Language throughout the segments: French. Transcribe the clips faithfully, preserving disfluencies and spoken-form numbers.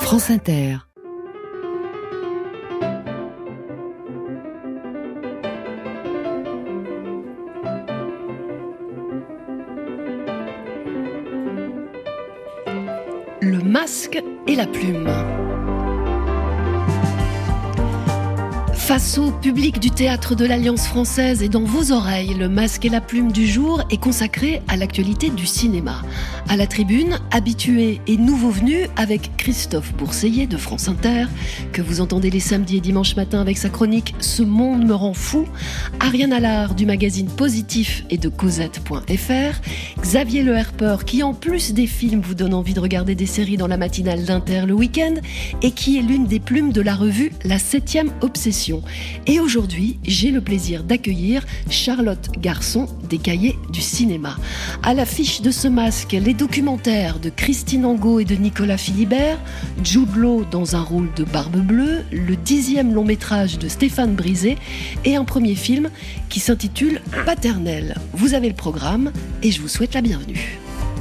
France Inter. Le masque et la plume. Face au public du théâtre de l'Alliance française et dans vos oreilles, le masque et la plume du jour est consacré à l'actualité du cinéma. À la tribune, habitués et nouveaux venus avec Christophe Bourseillet de France Inter, que vous entendez les samedis et dimanches matins avec sa chronique « Ce monde me rend fou », Ariane Allard du magazine Positif et de Cosette point F R, Xavier Le Herper qui en plus des films vous donne envie de regarder des séries dans la matinale d'Inter le week-end et qui est l'une des plumes de la revue La Septième Obsession. Et aujourd'hui, j'ai le plaisir d'accueillir Charlotte Garçon des Cahiers du cinéma. À l'affiche de ce masque, les documentaires de Christine Angot et de Nicolas Philibert, Jude Law dans un rôle de Barbe Bleue, le dixième long métrage de Stéphane Brisé et un premier film qui s'intitule Paternelle. Vous avez le programme et je vous souhaite la bienvenue.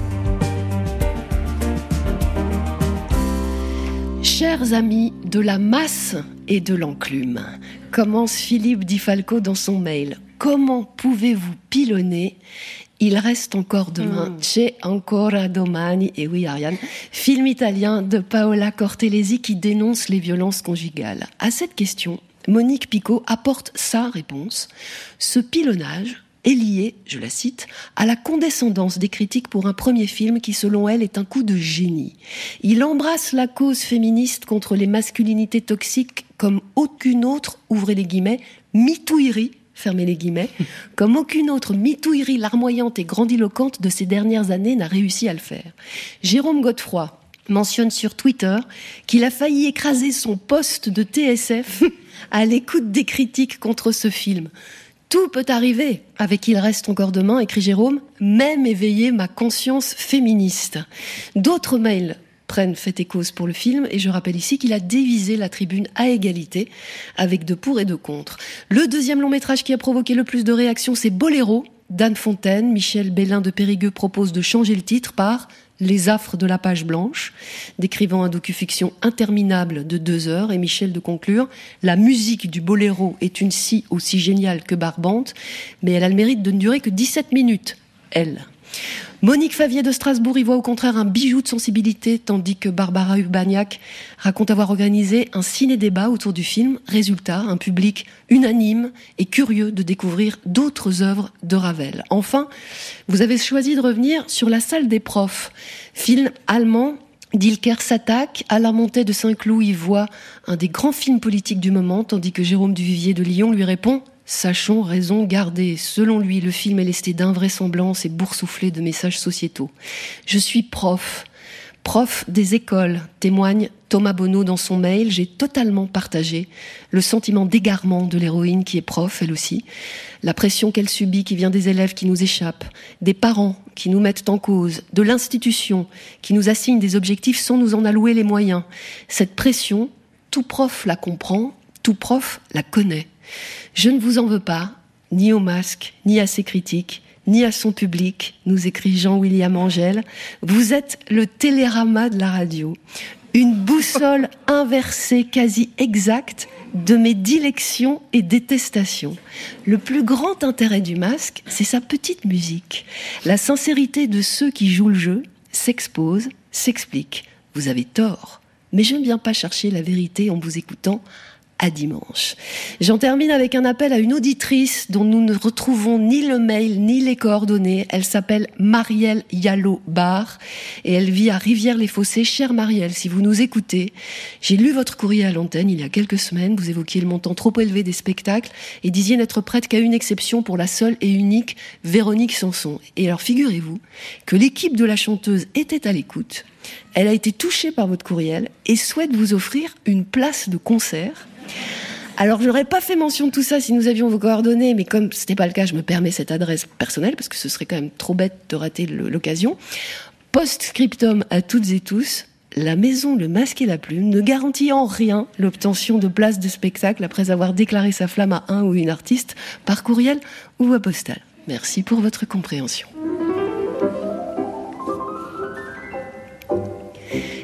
Chers amis de la masse et de l'enclume, commence Philippe Di Falco dans son mail. Comment pouvez-vous pilonner ? Il reste encore demain. Mm. C'è ancora domani. Et oui, Ariane, film italien de Paola Cortellesi qui dénonce les violences conjugales. À cette question, Monique Picot apporte sa réponse. Ce pilonnage est lié, je la cite, à la condescendance des critiques pour un premier film qui, selon elle, est un coup de génie. Il embrasse la cause féministe contre les masculinités toxiques comme aucune autre, ouvrez les guillemets, mitouillerie, fermez les guillemets, comme aucune autre mitouillerie larmoyante et grandiloquente de ces dernières années n'a réussi à le faire. Jérôme Godefroy mentionne sur Twitter qu'il a failli écraser son poste de T S F à l'écoute des critiques contre ce film. Tout peut arriver avec Il reste encore demain, écrit Jérôme, même éveiller ma conscience féministe. D'autres mails prennent fait et cause pour le film et je rappelle ici qu'il a divisé la tribune à égalité avec de pour et de contre. Le deuxième long métrage qui a provoqué le plus de réactions, c'est Boléro d'Anne Fontaine. Michel Bellin de Périgueux propose de changer le titre par Les affres de la page blanche, décrivant un docu-fiction interminable de deux heures, et Michel de conclure « La musique du boléro est une scie aussi géniale que barbante, mais elle a le mérite de ne durer que dix-sept minutes, elle ». Monique Favier de Strasbourg y voit au contraire un bijou de sensibilité, tandis que Barbara Urbaniak raconte avoir organisé un ciné-débat autour du film. Résultat, un public unanime et curieux de découvrir d'autres œuvres de Ravel. Enfin, vous avez choisi de revenir sur La Salle des profs, film allemand. Dilker s'attaque, Alain Montet de Saint-Cloud y voit un des grands films politiques du moment, tandis que Jérôme Duvivier de Lyon lui répond « Sachons raison garder ». Selon lui, le film est lesté d'invraisemblance et boursouflé de messages sociétaux. Je suis prof, prof des écoles, témoigne Thomas Bonneau dans son mail. J'ai totalement partagé le sentiment d'égarement de l'héroïne qui est prof, elle aussi. La pression qu'elle subit qui vient des élèves qui nous échappent, des parents qui nous mettent en cause, de l'institution qui nous assigne des objectifs sans nous en allouer les moyens. Cette pression, tout prof la comprend, tout prof la connaît. Je ne vous en veux pas, ni au masque, ni à ses critiques, ni à son public, nous écrit Jean-William Angèle. Vous êtes le télérama de la radio. Une boussole inversée quasi exacte de mes dilections et détestations. Le plus grand intérêt du masque, c'est sa petite musique. La sincérité de ceux qui jouent le jeu s'expose, s'explique. Vous avez tort, mais je ne viens pas chercher la vérité en vous écoutant. À dimanche. J'en termine avec un appel à une auditrice dont nous ne retrouvons ni le mail ni les coordonnées. Elle s'appelle Marielle Yallo-Bar et elle vit à Rivière-les-Fossés. Chère Marielle, si vous nous écoutez, j'ai lu votre courrier à l'antenne il y a quelques semaines. Vous évoquiez le montant trop élevé des spectacles et disiez n'être prête qu'à une exception pour la seule et unique Véronique Sanson. Et alors figurez-vous que l'équipe de la chanteuse était à l'écoute. Elle a été touchée par votre courriel et souhaite vous offrir une place de concert. Alors, je n'aurais pas fait mention de tout ça si nous avions vos coordonnées, mais comme ce n'est pas le cas, je me permets cette adresse personnelle, parce que ce serait quand même trop bête de rater l'occasion. Post-scriptum à toutes et tous, la maison Le Masque et la Plume ne garantit en rien l'obtention de places de spectacle après avoir déclaré sa flamme à un ou une artiste par courriel ou voie postale. Merci pour votre compréhension.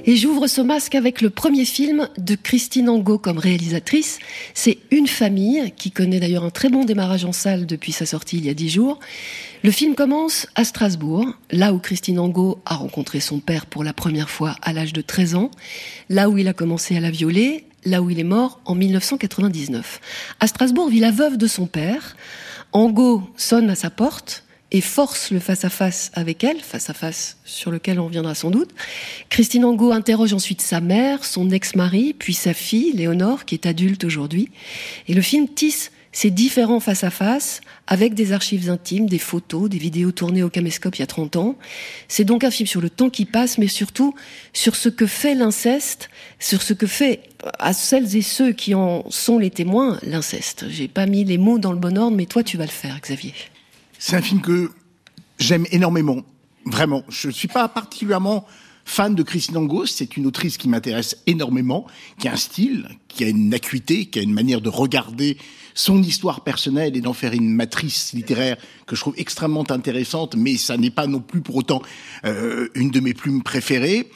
Et j'ouvre ce masque avec le premier film de Christine Angot comme réalisatrice. C'est Une famille, qui connaît d'ailleurs un très bon démarrage en salle depuis sa sortie il y a dix jours. Le film commence à Strasbourg, là où Christine Angot a rencontré son père pour la première fois à l'âge de treize ans, là où il a commencé à la violer, là où il est mort en mille neuf cent quatre-vingt-dix-neuf. À Strasbourg vit la veuve de son père. Angot sonne à sa porte et force le face-à-face avec elle, face-à-face sur lequel on reviendra sans doute. Christine Angot interroge ensuite sa mère, son ex-mari, puis sa fille, Léonore, qui est adulte aujourd'hui. Et le film tisse ces différents face-à-face avec des archives intimes, des photos, des vidéos tournées au caméscope il y a trente ans. C'est donc un film sur le temps qui passe, mais surtout sur ce que fait l'inceste, sur ce que fait à celles et ceux qui en sont les témoins, l'inceste. J'ai pas mis les mots dans le bon ordre, mais toi tu vas le faire, Xavier. C'est un film que j'aime énormément, vraiment. Je ne suis pas particulièrement fan de Christine Angot, c'est une autrice qui m'intéresse énormément, qui a un style, qui a une acuité, qui a une manière de regarder son histoire personnelle et d'en faire une matrice littéraire que je trouve extrêmement intéressante, mais ça n'est pas non plus pour autant euh, une de mes plumes préférées.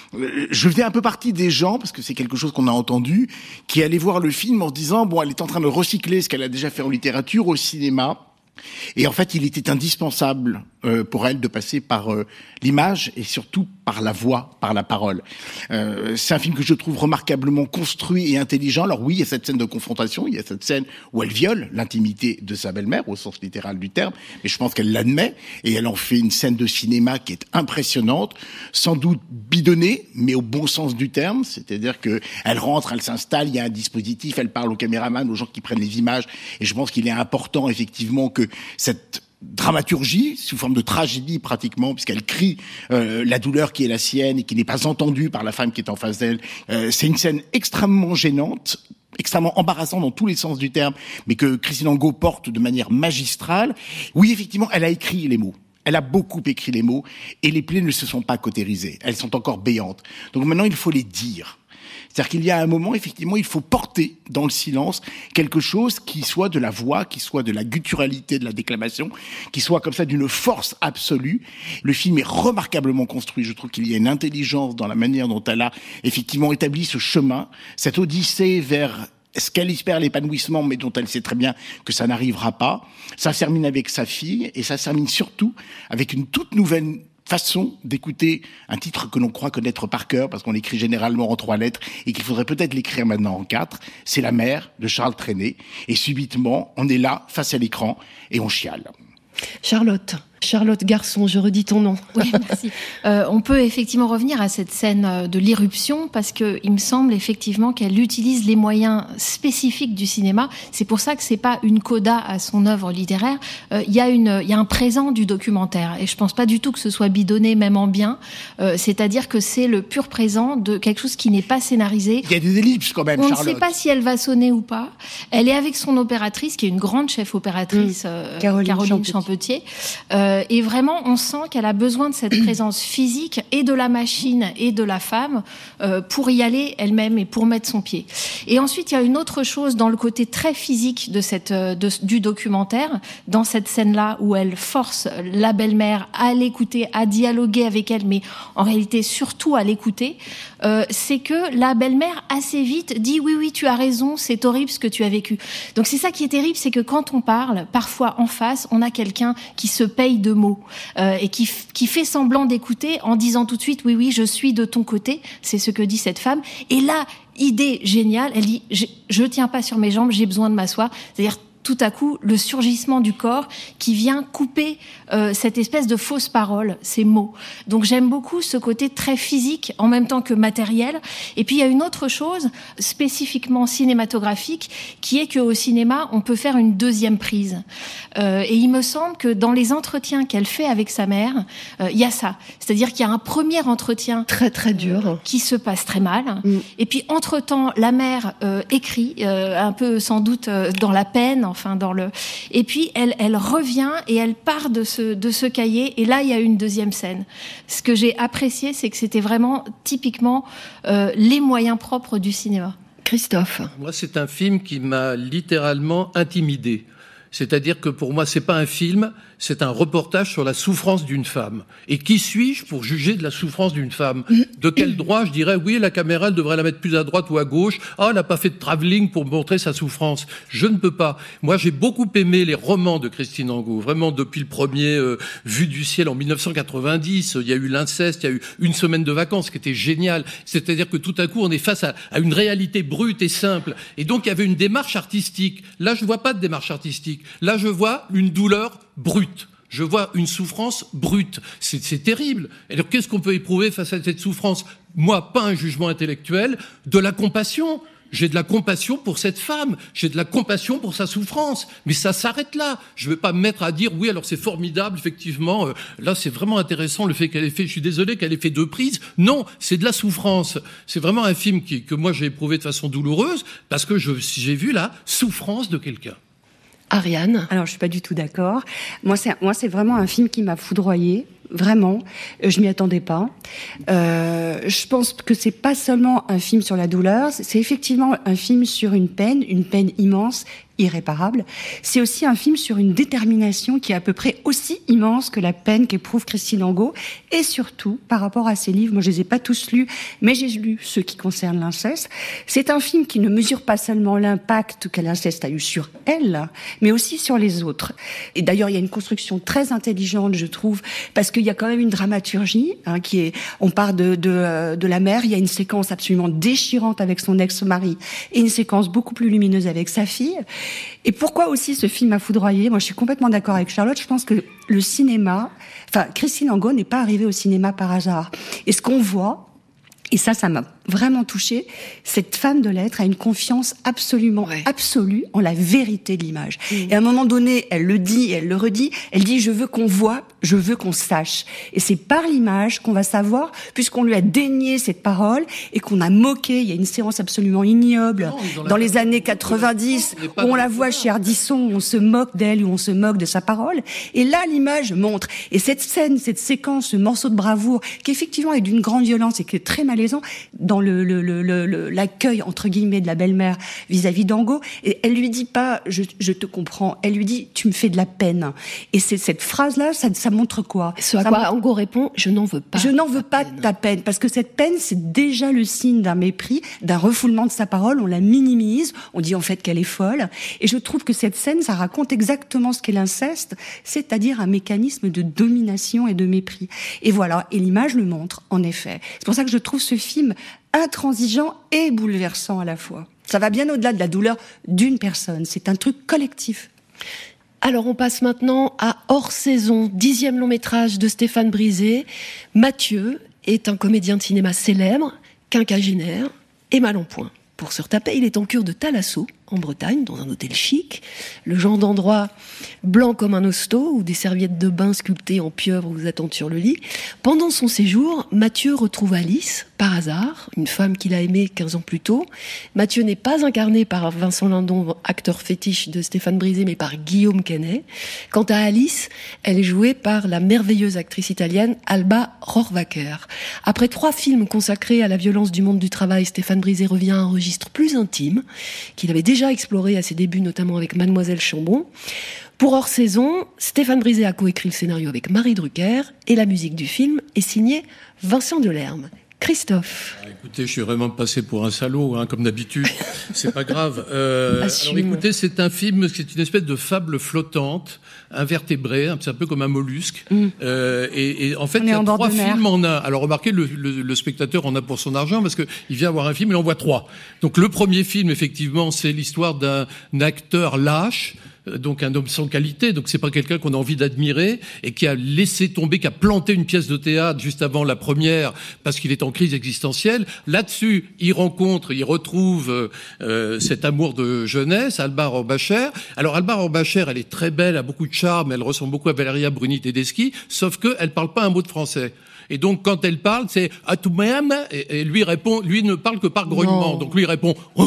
Je faisais un peu partie des gens, parce que c'est quelque chose qu'on a entendu, qui allaient voir le film en se disant, bon, elle est en train de recycler ce qu'elle a déjà fait en littérature, au cinéma. Et en fait, il était indispensable euh, pour elle de passer par euh, l'image et surtout par la voix, par la parole. Euh, c'est un film que je trouve remarquablement construit et intelligent. Alors oui, il y a cette scène de confrontation, il y a cette scène où elle viole l'intimité de sa belle-mère, au sens littéral du terme, mais je pense qu'elle l'admet, et elle en fait une scène de cinéma qui est impressionnante, sans doute bidonnée, mais au bon sens du terme, c'est-à-dire que elle rentre, elle s'installe, il y a un dispositif, elle parle au caméraman, aux gens qui prennent les images, et je pense qu'il est important, effectivement, que cette dramaturgie, sous forme de tragédie pratiquement, puisqu'elle crie euh, la douleur qui est la sienne et qui n'est pas entendue par la femme qui est en face d'elle. Euh, c'est une scène extrêmement gênante, extrêmement embarrassante dans tous les sens du terme, mais que Christine Angot porte de manière magistrale. Oui, effectivement, elle a écrit les mots. Elle a beaucoup écrit les mots, et les plaies ne se sont pas cautérisées. Elles sont encore béantes. Donc maintenant, il faut les dire. C'est-à-dire qu'il y a un moment, effectivement, il faut porter dans le silence quelque chose qui soit de la voix, qui soit de la gutturalité de la déclamation, qui soit comme ça d'une force absolue. Le film est remarquablement construit. Je trouve qu'il y a une intelligence dans la manière dont elle a effectivement établi ce chemin, cette odyssée vers ce qu'elle espère l'épanouissement, mais dont elle sait très bien que ça n'arrivera pas. Ça se termine avec sa fille, et ça se termine surtout avec une toute nouvelle façon d'écouter un titre que l'on croit connaître par cœur, parce qu'on l'écrit généralement en trois lettres, et qu'il faudrait peut-être l'écrire maintenant en quatre. C'est La Mère de Charles Trenet. Et subitement, on est là, face à l'écran, et on chiale. Charlotte. Charlotte Garçon, je redis ton nom. Oui, merci. Euh, on peut effectivement revenir à cette scène de l'irruption, parce que il me semble effectivement qu'elle utilise les moyens spécifiques du cinéma. C'est pour ça que c'est pas une coda à son œuvre littéraire. Il euh, y a une, il y a un présent du documentaire, et je pense pas du tout que ce soit bidonné, même en bien. Euh, c'est-à-dire que c'est le pur présent de quelque chose qui n'est pas scénarisé. Il y a des ellipses quand même, on Charlotte. On ne sait pas si elle va sonner ou pas. Elle est avec son opératrice, qui est une grande chef opératrice, mmh. euh, Caroline, Caroline Champetier. Euh, Et vraiment, on sent qu'elle a besoin de cette présence physique et de la machine et de la femme euh, pour y aller elle-même et pour mettre son pied. Et ensuite, il y a une autre chose dans le côté très physique de cette, de, du documentaire, dans cette scène-là où elle force la belle-mère à l'écouter, à dialoguer avec elle, mais en réalité surtout à l'écouter, euh, c'est que la belle-mère assez vite dit « oui, oui, tu as raison, c'est horrible ce que tu as vécu ». Donc c'est ça qui est terrible, c'est que quand on parle, parfois en face, on a quelqu'un qui se paye de mots euh, et qui, qui fait semblant d'écouter en disant tout de suite oui oui je suis de ton côté, c'est ce que dit cette femme. Et là, idée géniale, elle dit je, je tiens pas sur mes jambes, j'ai besoin de m'asseoir. C'est-à-dire tout à coup le surgissement du corps qui vient couper euh, cette espèce de fausse parole, ces mots. Donc j'aime beaucoup ce côté très physique en même temps que matériel. Et puis il y a une autre chose spécifiquement cinématographique qui est qu'au cinéma on peut faire une deuxième prise. Euh, et il me semble que dans les entretiens qu'elle fait avec sa mère, euh, il y a ça. C'est-à-dire qu'il y a un premier entretien très très dur euh, qui se passe très mal. Mm. Et puis entre-temps la mère euh, écrit euh, un peu sans doute euh, dans la peine. Enfin, dans le... Et puis, elle, elle revient et elle part de ce, de ce cahier. Et là, il y a une deuxième scène. Ce que j'ai apprécié, c'est que c'était vraiment typiquement euh, les moyens propres du cinéma. Christophe. Moi, c'est un film qui m'a littéralement intimidé. C'est-à-dire que pour moi, c'est pas un film, c'est un reportage sur la souffrance d'une femme. Et qui suis-je pour juger de la souffrance d'une femme? De quel droit je dirais, oui, la caméra, elle devrait la mettre plus à droite ou à gauche. Ah, elle n'a pas fait de travelling pour montrer sa souffrance. Je ne peux pas. Moi, j'ai beaucoup aimé les romans de Christine Angot. Vraiment, depuis le premier euh, Vue du ciel en dix-neuf cent quatre-vingt-dix, il y a eu l'inceste, il y a eu Une semaine de vacances, qui était génial. C'est-à-dire que tout à coup, on est face à, à une réalité brute et simple. Et donc, il y avait une démarche artistique. Là, je vois pas de démarche artistique. Là, je vois une douleur brute. Je vois une souffrance brute. C'est, c'est terrible. Et alors, qu'est-ce qu'on peut éprouver face à cette souffrance? Moi, pas un jugement intellectuel, de la compassion. J'ai de la compassion pour cette femme, j'ai de la compassion pour sa souffrance, mais ça s'arrête là. Je ne vais pas me mettre à dire oui, alors c'est formidable, effectivement, euh, là c'est vraiment intéressant le fait qu'elle ait fait, je suis désolé qu'elle ait fait deux prises. Non, c'est de la souffrance. C'est vraiment un film qui, que moi j'ai éprouvé de façon douloureuse parce que je, j'ai vu la souffrance de quelqu'un. Ariane? Alors je suis pas du tout d'accord. Moi c'est, moi c'est vraiment un film qui m'a foudroyée. Vraiment, je m'y attendais pas. Euh, je pense que c'est pas seulement un film sur la douleur, c'est effectivement un film sur une peine, une peine immense, irréparable. C'est aussi un film sur une détermination qui est à peu près aussi immense que la peine qu'éprouve Christine Angot, et surtout par rapport à ses livres. Moi, je les ai pas tous lus, mais j'ai lu ceux qui concernent l'inceste. C'est un film qui ne mesure pas seulement l'impact que l'inceste a eu sur elle, mais aussi sur les autres. Et d'ailleurs, il y a une construction très intelligente, je trouve, parce qu'il y a quand même une dramaturgie hein, qui est. On part de, de de la mère. Il y a une séquence absolument déchirante avec son ex-mari et une séquence beaucoup plus lumineuse avec sa fille. Et pourquoi aussi ce film m'a foudroyée? Moi, je suis complètement d'accord avec Charlotte. Je pense que le cinéma, enfin, Christine Angot n'est pas arrivée au cinéma par hasard. Et ce qu'on voit, et ça, ça m'a vraiment touchée, cette femme de lettres a une confiance absolument ouais. absolue en la vérité de l'image. Mmh. Et à un moment donné, elle le dit, elle le redit, elle dit « je veux qu'on voit, je veux qu'on sache ». Et c'est par l'image qu'on va savoir, puisqu'on lui a dénié cette parole et qu'on a moqué. Il y a une séance absolument ignoble non, dans, dans les années quatre-vingt-dix où on la voit chez Ardisson, où on se moque d'elle, où on se moque de sa parole. Et là, l'image montre. Et cette scène, cette séquence, ce morceau de bravoure, qui effectivement est d'une grande violence et qui est très malaisant, dans le, le, le, le, l'accueil, entre guillemets, de la belle-mère vis-à-vis d'Angot. Et elle lui dit pas, je, je te comprends. Elle lui dit, tu me fais de la peine. Et c'est cette phrase-là, ça, ça montre quoi? Ce à ça quoi montre... Angot répond, je n'en veux pas. Je n'en veux pas de ta peine. Parce que cette peine, c'est déjà le signe d'un mépris, d'un refoulement de sa parole. On la minimise. On dit en fait qu'elle est folle. Et je trouve que cette scène, ça raconte exactement ce qu'est l'inceste, c'est-à-dire un mécanisme de domination et de mépris. Et voilà. Et l'image le montre, en effet. C'est pour ça que je trouve ce film intransigeant et bouleversant à la fois. Ça va bien au-delà de la douleur d'une personne. C'est un truc collectif. Alors on passe maintenant à Hors saison, dixième long métrage de Stéphane Brisé. Mathieu est un comédien de cinéma célèbre, quinquagénaire et mal en point. Pour se retaper, il est en cure de thalasso, en Bretagne, dans un hôtel chic, le genre d'endroit blanc comme un hosto, où des serviettes de bain sculptées en pieuvre vous attendent sur le lit. Pendant son séjour, Mathieu retrouve Alice, par hasard, une femme qu'il a aimée quinze ans plus tôt. Mathieu n'est pas incarné par Vincent Lindon, acteur fétiche de Stéphane Brisé, mais par Guillaume Canet. Quant à Alice, elle est jouée par la merveilleuse actrice italienne Alba Rohrwacher. Après trois films consacrés à la violence du monde du travail, Stéphane Brisé revient à un registre plus intime, qu'il avait déjà exploré à ses débuts, notamment avec Mademoiselle Chambon. Pour Hors saison, Stéphane Brisé a coécrit le scénario avec Marie Drucker et la musique du film est signée Vincent Delerme. Christophe. Ah, écoutez, je suis vraiment passé pour un salaud, hein, comme d'habitude. C'est pas grave. Euh, alors écoutez, c'est un film, c'est une espèce de fable flottante, invertébrée, c'est un peu comme un mollusque. Mm. Euh, et, et en fait, il y a trois films en un. Alors remarquez, le, le, le spectateur en a pour son argent parce que il vient voir un film, il en voit trois. Donc le premier film, effectivement, c'est l'histoire d'un acteur lâche. Donc un homme sans qualité, donc c'est pas quelqu'un qu'on a envie d'admirer et qui a laissé tomber, qui a planté une pièce de théâtre juste avant la première parce qu'il est en crise existentielle. Là-dessus, il rencontre, il retrouve euh, cet amour de jeunesse, Alba Rohrwacher. Alors Alba Rohrwacher, elle est très belle, elle a beaucoup de charme, elle ressemble beaucoup à Valeria Bruni Tedeschi, sauf que elle parle pas un mot de français. Et donc quand elle parle, c'est à tout même et, et lui répond, lui ne parle que par grognement. Donc lui répond. Oh,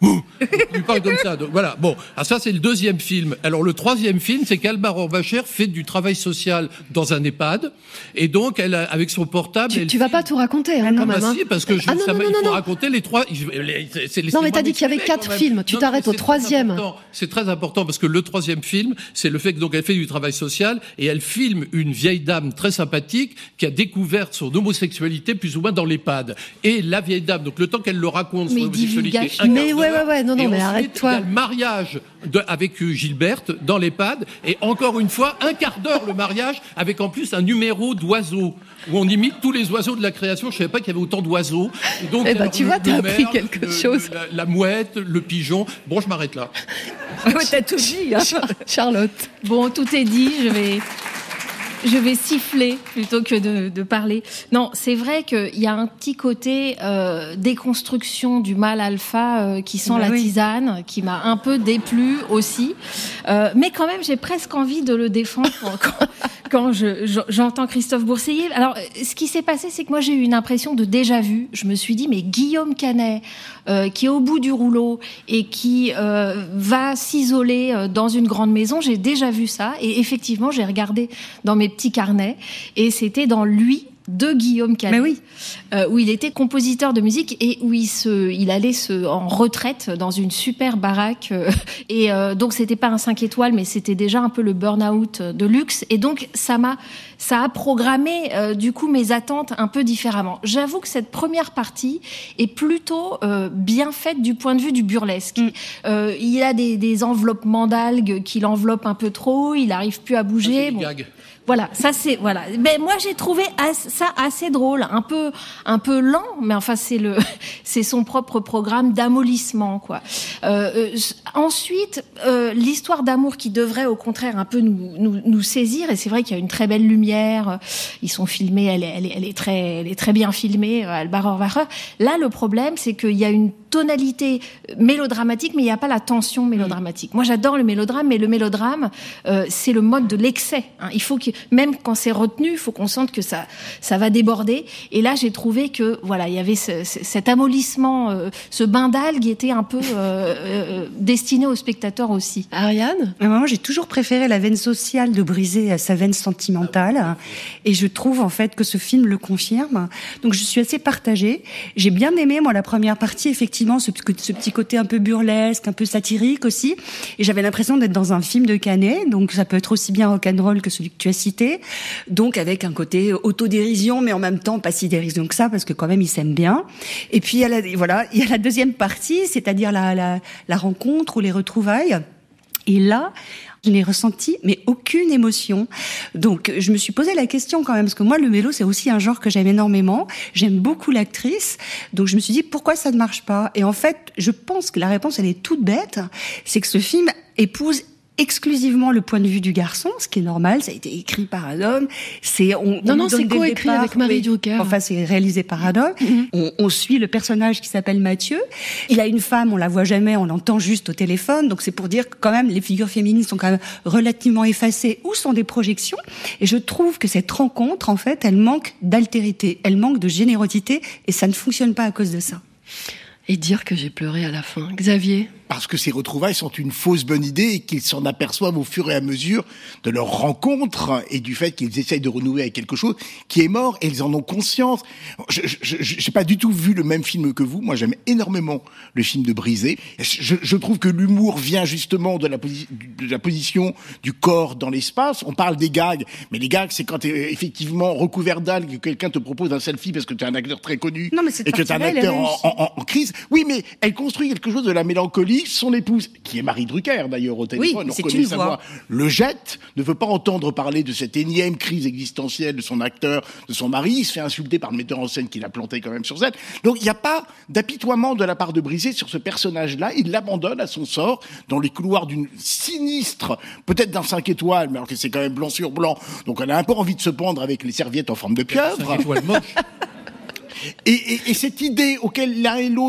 Il parle comme ça. Donc voilà. Bon, alors ça c'est le deuxième film. Alors le troisième film, c'est qu'Alma Rohrwacher fait du travail social dans un EHPAD, et donc elle, avec son portable, tu, elle tu vas filme... pas tout raconter, hein, quand ah, même. bah Hein. si, parce que je, ah, non, ça non, va, non, il faut non. raconter les trois. Les, c'est, non, mais t'as dit qu'il y avait quatre films. Tu non, t'arrêtes au troisième. C'est très important parce que le troisième film, c'est le fait que donc elle fait du travail social et elle filme une vieille dame très sympathique qui a découvert son homosexualité plus ou moins dans l'EHPAD. Et la vieille dame, donc le temps qu'elle le raconte son homosexualité, un mais ouais, ouais, ouais, non, non, mais arrête-toi. Il y a le mariage de, avec Gilberte dans l'EHPAD et encore une fois un quart d'heure le mariage avec en plus un numéro d'oiseaux où on imite tous les oiseaux de la création. Je savais pas qu'il y avait autant d'oiseaux. Donc eh ben, tu vois, t'as appris quelque le, chose. Le, la, la mouette, le pigeon. Bon, je m'arrête là. Ouais, t'as tout dit, hein. Charlotte. Bon, tout est dit. Je vais. Je vais siffler plutôt que de, de parler. Non, c'est vrai qu'il y a un petit côté euh, déconstruction du mâle alpha euh, qui sent bah la oui. tisane, qui m'a un peu déplu aussi. Euh, mais quand même, j'ai presque envie de le défendre quand, quand je, je, j'entends Christophe Bourseiller. Alors, ce qui s'est passé, c'est que moi, j'ai eu une impression de déjà-vu. Je me suis dit, mais Guillaume Canet, euh, qui est au bout du rouleau et qui euh, va s'isoler euh, dans une grande maison, j'ai déjà vu ça. Et effectivement, j'ai regardé dans mes petits carnets et c'était dans lui de Guillaume Canet, oui. euh, où il était compositeur de musique et où il se, il allait se en retraite dans une super baraque euh, et euh, donc c'était pas un cinq étoiles mais c'était déjà un peu le burn-out de luxe et donc ça m'a, ça a programmé euh, du coup mes attentes un peu différemment. J'avoue que cette première partie est plutôt euh, bien faite du point de vue du burlesque. Mm. Euh, il a des, des enveloppements d'algues qui l'enveloppent un peu trop, il arrive plus à bouger. Ah, bon. Gag. Voilà, ça c'est voilà. Mais moi j'ai trouvé as, ça assez drôle, un peu un peu lent, mais enfin c'est le c'est son propre programme d'amollissement quoi. Euh, euh, ensuite, euh, l'histoire d'amour qui devrait au contraire un peu nous nous, nous saisir et c'est vrai qu'il y a une très belle lumière. Ils sont filmés, elle est elle est, elle est très elle est très bien filmée, Alma Rohrwacher. Là le problème c'est qu'il y a une tonalité mélodramatique, mais il n'y a pas la tension mélodramatique. Moi, j'adore le mélodrame, mais le mélodrame, euh, c'est le mode de l'excès. Hein. Il faut que, même quand c'est retenu, il faut qu'on sente que ça, ça va déborder. Et là, j'ai trouvé que, voilà, il y avait ce, ce, cet amollissement, euh, ce bain d'algues était un peu euh, euh, destiné aux spectateurs aussi. Ariane ? Moi, j'ai toujours préféré la veine sociale de Brisé à sa veine sentimentale, et je trouve en fait que ce film le confirme. Donc, je suis assez partagée. J'ai bien aimé moi la première partie, effectivement. Ce, ce petit côté un peu burlesque, un peu satirique aussi. Et j'avais l'impression d'être dans un film de Canet, donc ça peut être aussi bien rock'n'roll que celui que tu as cité. Donc avec un côté autodérision, mais en même temps pas si dérision que ça, parce que quand même ils s'aiment bien. Et puis il y a la, voilà, il y a la deuxième partie, c'est-à-dire la, la, la rencontre ou les retrouvailles. Et là, je n'ai ressenti mais aucune émotion. Donc je me suis posé la question quand même, parce que moi le mélo c'est aussi un genre que j'aime énormément. J'aime beaucoup l'actrice, donc je me suis dit pourquoi ça ne marche pas. Et en fait, je pense que la réponse elle est toute bête, c'est que ce film épouse exclusivement le point de vue du garçon, ce qui est normal, ça a été écrit par un homme. C'est on, non on non c'est coécrit avec Marie oui, Drucker. Enfin c'est réalisé par un homme. Mm-hmm. On, on suit le personnage qui s'appelle Mathieu. Il a une femme, on la voit jamais, on l'entend juste au téléphone. Donc c'est pour dire que quand même les figures féminines sont quand même relativement effacées ou sont des projections. Et je trouve que cette rencontre en fait, elle manque d'altérité, elle manque de générosité et ça ne fonctionne pas à cause de ça. Et dire que j'ai pleuré à la fin. Xavier ? Parce que ces retrouvailles sont une fausse bonne idée et qu'ils s'en aperçoivent au fur et à mesure de leur rencontre et du fait qu'ils essayent de renouer avec quelque chose qui est mort et ils en ont conscience. Je, je, je j'ai pas du tout vu le même film que vous. Moi, j'aime énormément le film de Brisé. Je, je trouve que l'humour vient justement de la, posi- de la position du corps dans l'espace. On parle des gags, mais les gags, c'est quand t'es effectivement recouvert d'algues que quelqu'un te propose un selfie parce que t'es un acteur très connu non, mais et que t'es un acteur en, en, en crise. Oui, mais elle construit quelque chose de la mélancolie. Son épouse, qui est Marie Drucker d'ailleurs au téléphone, oui, on reconnaît sa voix, le jette, ne veut pas entendre parler de cette énième crise existentielle de son acteur, de son mari, il se fait insulter par le metteur en scène qui l'a planté quand même sur scène. Donc il n'y a pas d'apitoiement de la part de Brisé sur ce personnage-là, il l'abandonne à son sort dans les couloirs d'une sinistre, peut-être d'un cinq étoiles, mais alors que c'est quand même blanc sur blanc, donc on a un peu envie de se pendre avec les serviettes en forme de pieuvre. cinq étoiles moches. Et, et, et cette idée auquel l'un et l'autre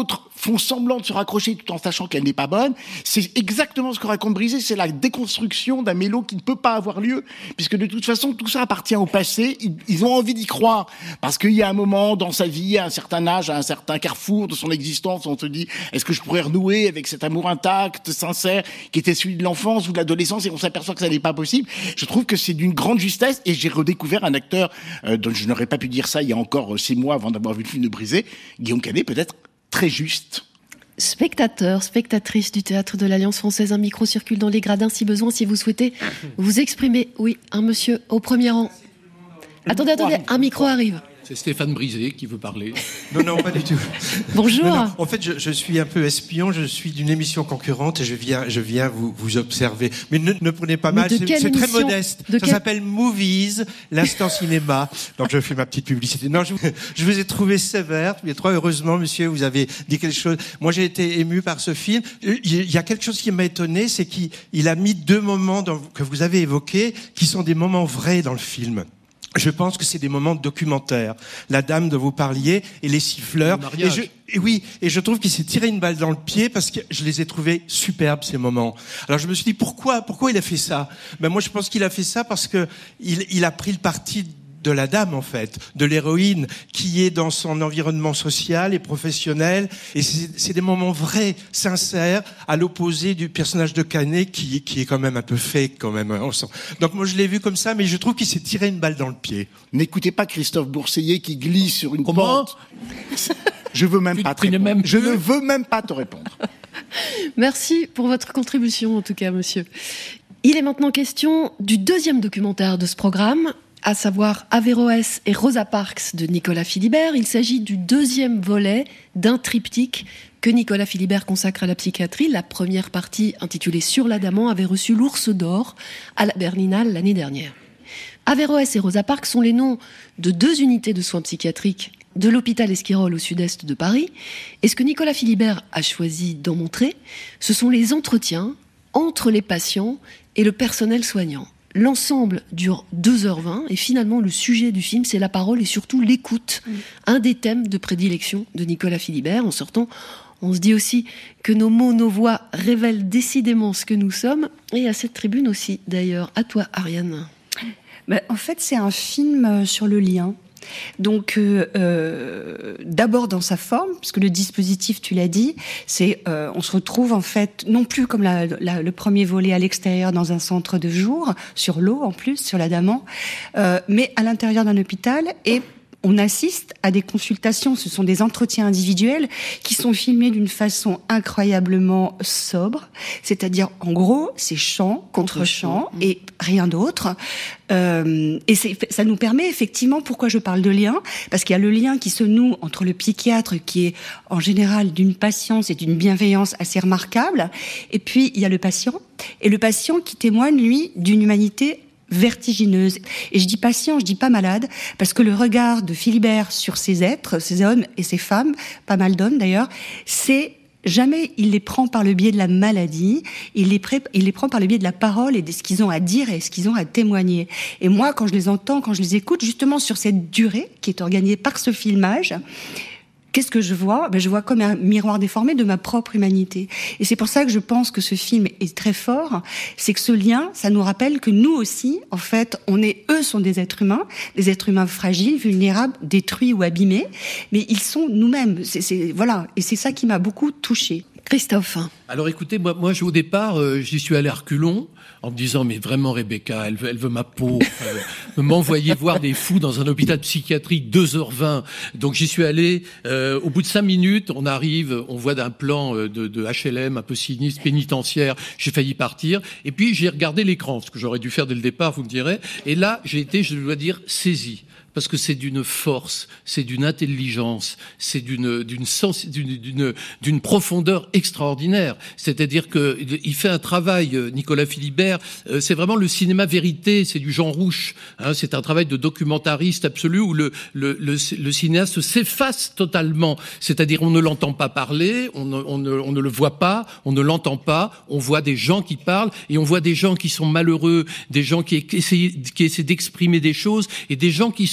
font semblant de se raccrocher tout en sachant qu'elle n'est pas bonne. C'est exactement ce que raconte Brisé, c'est la déconstruction d'un mélo qui ne peut pas avoir lieu, puisque de toute façon, tout ça appartient au passé. Ils, ils ont envie d'y croire, parce qu'il y a un moment dans sa vie, à un certain âge, à un certain carrefour de son existence, on se dit, est-ce que je pourrais renouer avec cet amour intact, sincère, qui était celui de l'enfance ou de l'adolescence, et on s'aperçoit que ça n'est pas possible. Je trouve que c'est d'une grande justesse, et j'ai redécouvert un acteur euh, dont je n'aurais pas pu dire ça il y a encore six mois avant d'avoir vu le film de Brisé, Guillaume Canet, peut-être très juste. Spectateurs, spectatrices du Théâtre de l'Alliance Française, un micro circule dans les gradins si besoin, si vous souhaitez vous exprimer. Oui, un monsieur au premier rang. Attendez, attendez, un micro arrive. C'est Stéphane Brisé qui veut parler. Non, non, pas du tout. Bonjour. Non, non. En fait, je, je suis un peu espion. Je suis d'une émission concurrente et je viens, je viens vous, vous observer. Mais ne, ne prenez pas mal. C'est, c'est très modeste. De Ça quel... s'appelle Movies, l'instant cinéma. Donc, je fais ma petite publicité. Non, je, je vous ai trouvé sévère. Mais trop heureusement, monsieur, vous avez dit quelque chose. Moi, j'ai été ému par ce film. Il y a quelque chose qui m'a étonné, c'est qu'il il a mis deux moments dans, que vous avez évoqués, qui sont des moments vrais dans le film. Je pense que c'est des moments documentaires. La dame dont vous parliez et les siffleurs. Le et, je, et oui, et je trouve qu'il s'est tiré une balle dans le pied parce que je les ai trouvés superbes, ces moments. Alors je me suis dit, pourquoi, pourquoi il a fait ça? Ben moi, je pense qu'il a fait ça parce que il, il a pris le parti de la dame, en fait, de l'héroïne, qui est dans son environnement social et professionnel. Et c'est, c'est des moments vrais, sincères, à l'opposé du personnage de Canet, qui, qui est quand même un peu fake, quand même. Donc moi, je l'ai vu comme ça, mais je trouve qu'il s'est tiré une balle dans le pied. N'écoutez pas Christophe Bourseillet qui glisse sur une Comment pente. Je veux même tu pas te répondre. Même je ne veux même pas te répondre. Merci pour votre contribution, en tout cas, monsieur. Il est maintenant question du deuxième documentaire de ce programme, à savoir Averroès et Rosa Parks de Nicolas Philibert. Il s'agit du deuxième volet d'un triptyque que Nicolas Philibert consacre à la psychiatrie. La première partie, intitulée Sur l'Adamant, avait reçu l'Ours d'Or à la Berlinale l'année dernière. Averroès et Rosa Parks sont les noms de deux unités de soins psychiatriques de l'hôpital Esquirol au sud-est de Paris. Et ce que Nicolas Philibert a choisi d'en montrer, ce sont les entretiens entre les patients et le personnel soignant. L'ensemble dure deux heures vingt et finalement le sujet du film, c'est la parole et surtout l'écoute. Mmh. Un des thèmes de prédilection de Nicolas Philibert. En sortant, on se dit aussi que nos mots, nos voix révèlent décidément ce que nous sommes. Et à cette tribune aussi, d'ailleurs. À toi, Ariane. Ben, en fait, c'est un film sur le lien. Donc, euh, euh, d'abord dans sa forme, parce que le dispositif, tu l'as dit, c'est, euh, on se retrouve en fait non plus comme la, la, le premier volet à l'extérieur dans un centre de jour, sur l'eau en plus, sur l'Adamant, euh, mais à l'intérieur d'un hôpital et on assiste à des consultations, ce sont des entretiens individuels qui sont filmés d'une façon incroyablement sobre, c'est-à-dire en gros c'est chant contre chant et rien d'autre. Euh, et c'est, ça nous permet effectivement, pourquoi je parle de lien, parce qu'il y a le lien qui se noue entre le psychiatre qui est en général d'une patience et d'une bienveillance assez remarquable, et puis il y a le patient, et le patient qui témoigne lui d'une humanité vertigineuse. Et je dis patient, je dis pas malade, parce que le regard de Philibert sur ces êtres, ces hommes et ces femmes, pas mal d'hommes d'ailleurs, c'est jamais il les prend par le biais de la maladie, il les, pré- il les prend par le biais de la parole et de ce qu'ils ont à dire et ce qu'ils ont à témoigner. Et moi, quand je les entends, quand je les écoute, justement sur cette durée qui est organisée par ce filmage, qu'est-ce que je vois? Ben, je vois comme un miroir déformé de ma propre humanité. Et c'est pour ça que je pense que ce film est très fort. C'est que ce lien, ça nous rappelle que nous aussi, en fait, on est, eux sont des êtres humains, des êtres humains fragiles, vulnérables, détruits ou abîmés, mais ils sont nous-mêmes. C'est, c'est, voilà. Et c'est ça qui m'a beaucoup touchée. Christophe. Alors écoutez, moi, moi au départ, euh, j'y suis allé à reculons en me disant mais vraiment Rebecca, elle veut, elle veut ma peau, euh, m'envoyer voir des fous dans un hôpital psychiatrique deux heures vingt. Donc j'y suis allé. Euh, au bout de cinq minutes, on arrive, on voit d'un plan de, de H L M un peu sinistre, pénitentiaire. J'ai failli partir. Et puis j'ai regardé l'écran, ce que j'aurais dû faire dès le départ, vous me direz. Et là, j'ai été, je dois dire, saisi. Parce que c'est d'une force, c'est d'une intelligence, c'est d'une d'une sens, d'une d'une d'une profondeur extraordinaire. C'est-à-dire que il fait un travail, Nicolas Philibert, euh, c'est vraiment le cinéma vérité, c'est du Jean Rouch. Hein, c'est un travail de documentariste absolu où le le le, le cinéaste s'efface totalement. C'est-à-dire on ne l'entend pas parler, on ne, on ne on ne le voit pas, on ne l'entend pas. On voit des gens qui parlent et on voit des gens qui sont malheureux, des gens qui essaient qui essaient d'exprimer des choses et des gens qui sont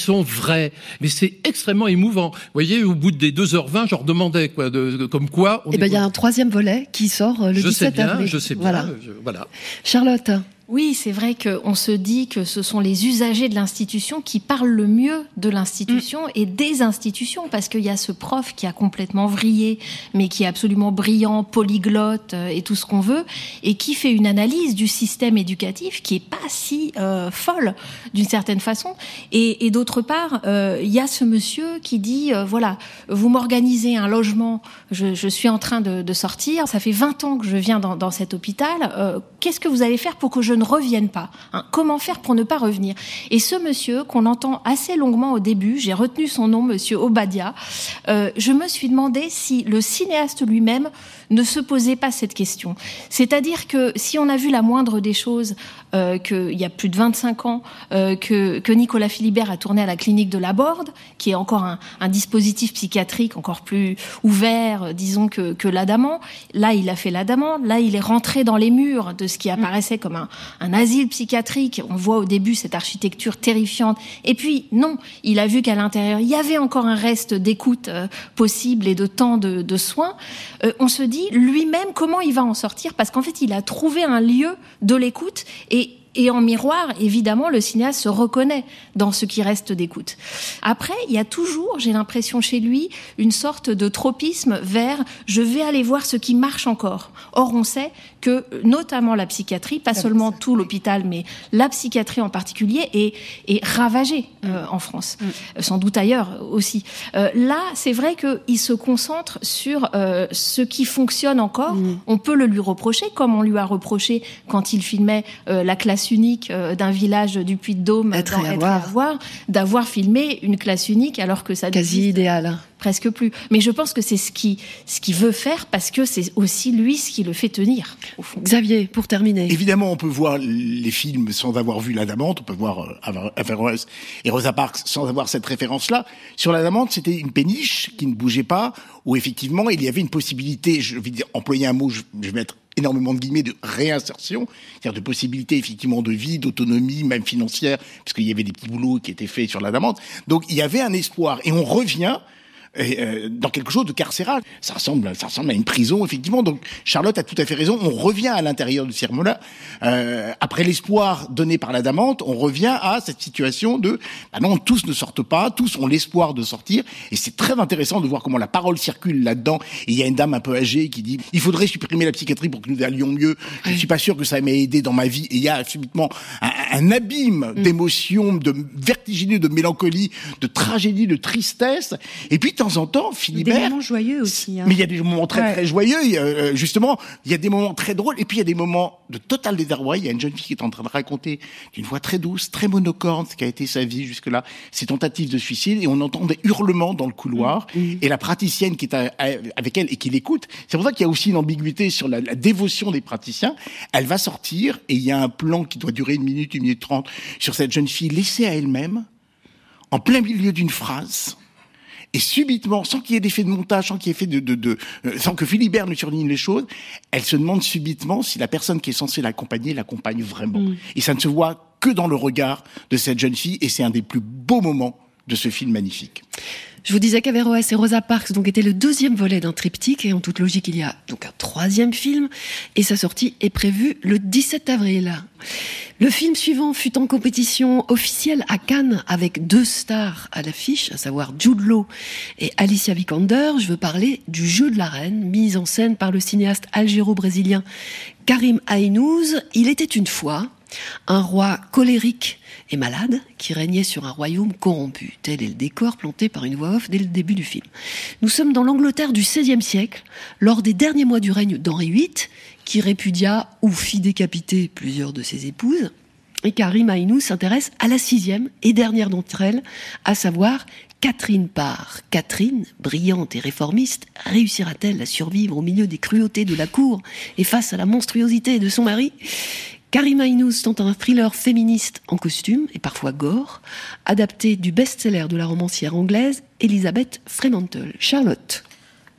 sont vraies. Mais c'est extrêmement émouvant. Vous voyez, au bout des deux heures vingt, je leur demandais, quoi, de, de, comme quoi... Eh ben, il y a un troisième volet qui sort le je dix-sept avril. Je sais bien, voilà. je sais bien. Voilà. Charlotte. Oui, c'est vrai qu'on se dit que ce sont les usagers de l'institution qui parlent le mieux de l'institution mmh. et des institutions, parce qu'il y a ce prof qui a complètement vrillé, mais qui est absolument brillant, polyglotte euh, et tout ce qu'on veut, et qui fait une analyse du système éducatif qui est pas si euh, folle, d'une certaine façon. Et, et d'autre part, euh, il y a ce monsieur qui dit, euh, voilà, vous m'organisez un logement, je, je suis en train de, de sortir, ça fait vingt ans que je viens dans, dans cet hôpital, euh, qu'est-ce que vous allez faire pour que je ne reviennent pas, hein. Comment faire pour ne pas revenir? Et ce monsieur, qu'on entend assez longuement au début, j'ai retenu son nom, monsieur Obadia, euh, je me suis demandé si le cinéaste lui-même ne se posait pas cette question. C'est-à-dire que si on a vu la moindre des choses, euh, qu'il y a plus de vingt-cinq ans, euh, que, que Nicolas Philibert a tourné à la clinique de la Borde, qui est encore un, un dispositif psychiatrique encore plus ouvert, euh, disons, que, que l'Adamant. Là, il a fait l'Adamant. Là, il est rentré dans les murs de ce qui apparaissait comme un, un asile psychiatrique. On voit au début cette architecture terrifiante. Et puis, non, il a vu qu'à l'intérieur, il y avait encore un reste d'écoute euh, possible et de temps de, de soins. Euh, on se dit, lui-même, comment il va en sortir? Parce qu'en fait, il a trouvé un lieu de l'écoute et Et en miroir, évidemment, le cinéaste se reconnaît dans ce qui reste d'écoute. Après, il y a toujours, j'ai l'impression chez lui, une sorte de tropisme vers « je vais aller voir ce qui marche encore ». Or, on sait que, notamment la psychiatrie, pas seulement tout l'hôpital, mais la psychiatrie en particulier, est, est ravagée euh, en France. Mm. Sans doute ailleurs aussi. Euh, là, c'est vrai qu'il se concentre sur euh, ce qui fonctionne encore. Mm. On peut le lui reprocher, comme on lui a reproché quand il filmait euh, la classe unique euh, d'un village du Puy-de-Dôme, être dans et Être et avoir, d'avoir filmé une classe unique alors que ça quasi idéal. Presque plus. Mais je pense que c'est ce qu'il ce qu'il veut faire parce que c'est aussi lui ce qui le fait tenir, au fond. Xavier, pour terminer. Évidemment, on peut voir les films sans avoir vu l'Adamante, on peut voir euh, Averroès et Rosa Parks sans avoir cette référence-là. Sur l'Adamante, c'était une péniche qui ne bougeait pas, où effectivement, il y avait une possibilité, je vais dire, employer un mot, je, je vais mettre énormément de guillemets, de réinsertion, c'est-à-dire de possibilités effectivement de vie, d'autonomie, même financière, parce qu'il y avait des petits boulots qui étaient faits sur l'Adamante. Donc il y avait un espoir. Et on revient euh, dans quelque chose de carcéral. Ça ressemble, ça ressemble à une prison, effectivement. Donc Charlotte a tout à fait raison. On revient à l'intérieur de Cirmola. Euh, après l'espoir donné par l'Adamante, on revient à cette situation de bah non, tous ne sortent pas, tous ont l'espoir de sortir. Et c'est très intéressant de voir comment la parole circule là-dedans. Et il y a une dame un peu âgée qui dit il faudrait supprimer la psychiatrie pour que nous allions mieux. Je ne suis pas sûr que ça m'ait aidé dans ma vie. Et il y a subitement un, un abîme d'émotions, de vertigineux, de mélancolie, de tragédie, de tristesse. Et puis de temps en temps, Philibert... Des moments joyeux aussi. Hein. Mais il y a des moments très ouais. très joyeux. Euh, justement, il y a des moments très drôles. Et puis il y a des moments de total désarroi. Il y a une jeune fille qui est en train de raconter d'une voix très douce, très monocorde, ce qu'a été sa vie jusque-là, ses tentatives de suicide. Et on entend des hurlements dans le couloir. Mmh. Et la praticienne qui est à, à, avec elle et qui l'écoute, c'est pour ça qu'il y a aussi une ambiguïté sur la, la dévotion des praticiens. Elle va sortir et il y a un plan qui doit durer une minute, une minute trente sur cette jeune fille laissée à elle-même, en plein milieu d'une phrase. Et subitement, sans qu'il y ait d'effet de montage, sans qu'il y ait fait de, de, de, euh, sans que Philibert ne surligne les choses, elle se demande subitement si la personne qui est censée l'accompagner l'accompagne vraiment. Mmh. Et ça ne se voit que dans le regard de cette jeune fille, et c'est un des plus beaux moments de ce film magnifique. Je vous disais qu'Averroès et Rosa Parks donc était le deuxième volet d'un triptyque, et en toute logique, il y a donc un troisième film, et sa sortie est prévue le dix-sept avril. Le film suivant fut en compétition officielle à Cannes avec deux stars à l'affiche, à savoir Jude Law et Alicia Vikander. Je veux parler du Jeu de la Reine, mise en scène par le cinéaste algéro-brésilien Karim Aïnouz. Il était une fois un roi colérique et malade qui régnait sur un royaume corrompu. Tel est le décor planté par une voix off dès le début du film. Nous sommes dans l'Angleterre du seizième siècle, lors des derniers mois du règne d'Henri huit, qui répudia ou fit décapiter plusieurs de ses épouses. Et Karim Aïnouz s'intéresse à la sixième et dernière d'entre elles, à savoir Catherine Parr. Catherine, brillante et réformiste, réussira-t-elle à survivre au milieu des cruautés de la cour et face à la monstruosité de son mari ? Karim Aïnouz tente un thriller féministe en costume, et parfois gore, adapté du best-seller de la romancière anglaise Elizabeth Fremantle. Charlotte.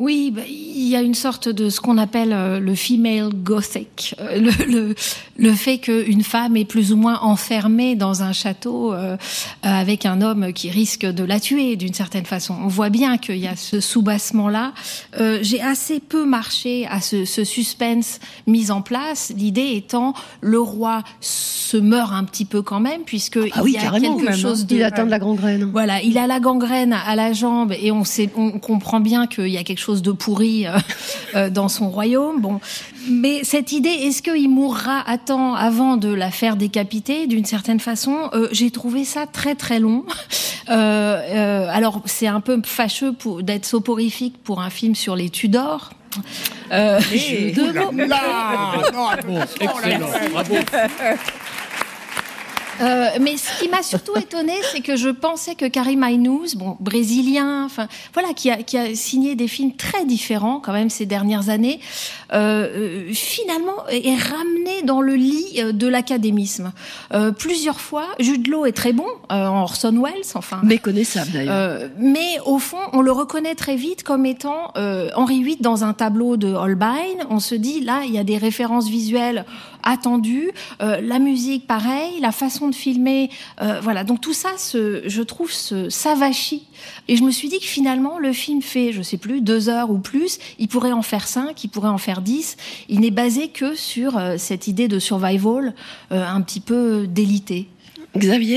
Oui, bah, il y a une sorte de ce qu'on appelle euh, le female gothic, euh, le, le, le fait qu'une femme est plus ou moins enfermée dans un château euh, avec un homme qui risque de la tuer d'une certaine façon. On voit bien qu'il y a ce soubassement-là. Euh, j'ai assez peu marché à ce, ce suspense mis en place, l'idée étant le roi se meurt un petit peu quand même, puisque ah il oui, y a carrément, quelque même, chose hein. de... Il atteint de la gangrène. Voilà, il a la gangrène à la jambe et on sait, on comprend bien qu'il y a quelque chose de pourri euh, euh, dans son royaume. Bon, mais cette idée, est-ce qu'il mourra à temps avant de la faire décapiter d'une certaine façon, euh, j'ai trouvé ça très très long. Euh, euh, alors c'est un peu fâcheux pour, d'être soporifique pour un film sur les Tudors. Euh, Hey, je- oula, oula, non, Bon, excellent, bravo. Euh, mais ce qui m'a surtout étonnée, c'est que je pensais que Karim Aynouz, bon, brésilien, enfin, voilà, qui a, qui a signé des films très différents quand même ces dernières années, euh, euh, finalement est ramené dans le lit de l'académisme. Euh, plusieurs fois, Jude Law est très bon, euh, en Orson Welles, enfin. Méconnaissable d'ailleurs. Euh, mais au fond, on le reconnaît très vite comme étant euh, Henri huit dans un tableau de Holbein. On se dit, là, il y a des références visuelles attendues, euh, la musique, pareil, la façon de filmer, euh, voilà. Donc tout ça, se, je trouve, se s'avachit. Et je me suis dit que finalement, le film fait, je sais plus, deux heures ou plus. Il pourrait en faire cinq, il pourrait en faire dix. Il n'est basé que sur euh, cette idée de survival euh, un petit peu délitée. Xavier ?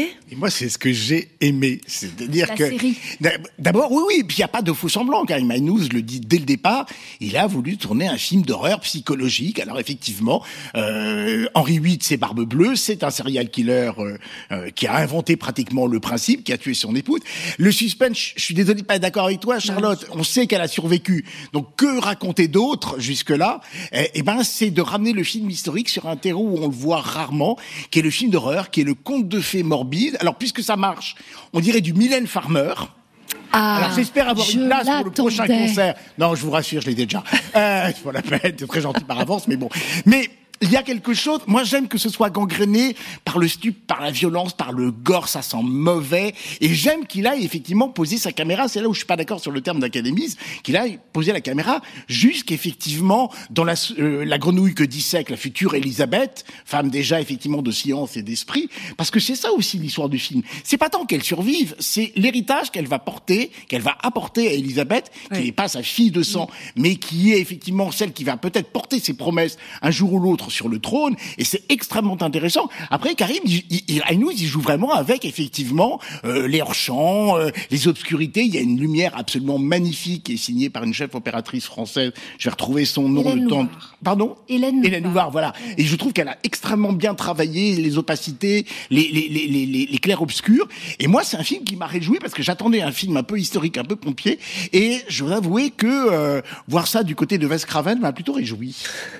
Et moi, c'est ce que j'ai aimé. C'est-à-dire La que. série. D'abord, oui, oui, puis il n'y a pas de faux semblant. Karim Aynouz le dit dès le départ. Il a voulu tourner un film d'horreur psychologique. Alors, effectivement, euh, Henri huit, c'est Barbe Bleue. C'est un serial killer euh, euh, qui a inventé pratiquement le principe, qui a tué son épouse. Le suspense, je suis désolé de pas être d'accord avec toi, Charlotte. On sait qu'elle a survécu. Donc, que raconter d'autre jusque-là? Eh, eh ben, c'est de ramener le film historique sur un terreau où on le voit rarement, qui est le film d'horreur, qui est le conte de fées morbide. Alors, puisque ça marche, on dirait du Mylène Farmer. Ah, Alors, j'espère avoir je une place pour le prochain l'attendais. concert. Non, je vous rassure, je l'ai déjà. Euh, c'est pas la peine, c'est très gentil par avance, mais bon. Mais il y a quelque chose, moi j'aime que ce soit gangréné par le stup, par la violence, par le gore, ça sent mauvais. Et j'aime qu'il aille effectivement poser sa caméra, c'est là où je suis pas d'accord sur le terme d'académisme, qu'il aille poser la caméra jusqu'effectivement dans la, euh, la grenouille que dissèque la future Élisabeth, femme déjà effectivement de science et d'esprit, parce que c'est ça aussi l'histoire du film. C'est pas tant qu'elle survive, c'est l'héritage qu'elle va porter, qu'elle va apporter à Élisabeth, qui n'est pas sa fille de sang, mais qui est effectivement celle qui va peut-être porter ses promesses un jour ou l'autre sur le trône, et c'est extrêmement intéressant. Après, Karim, il, il, Aynouz, il joue vraiment avec, effectivement, euh, les hors-champs, euh, les obscurités. Il y a une lumière absolument magnifique qui est signée par une chef opératrice française. Je vais retrouver son nom Hélène le temps. Louvard. Pardon? Hélène Louvard. Hélène Louvard, voilà. Et je trouve qu'elle a extrêmement bien travaillé les opacités, les, les, les, les, les, les clairs-obscurs. Et moi, c'est un film qui m'a réjoui parce que j'attendais un film un peu historique, un peu pompier. Et je dois avouer que euh, voir ça du côté de Wes Craven m'a plutôt réjoui.